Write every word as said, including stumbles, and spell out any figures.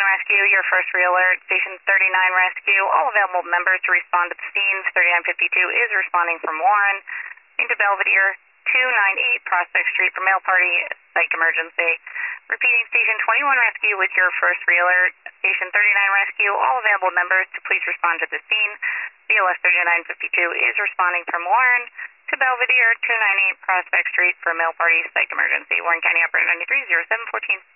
Rescue, your first re-alert. Station thirty-nine Rescue, all available members to respond to the scene. thirty-nine fifty-two is responding from Warren into Belvedere, two ninety-eight Prospect Street for mail party, psych emergency. Repeating, Station twenty-one Rescue with your first re-alert. Station thirty-nine Rescue, all available members to please respond to the scene. B L S thirty-nine fifty-two is responding from Warren to Belvedere, two ninety-eight Prospect Street for mail party, psych emergency. Warren County Operator ninety-three, zero seven fourteen.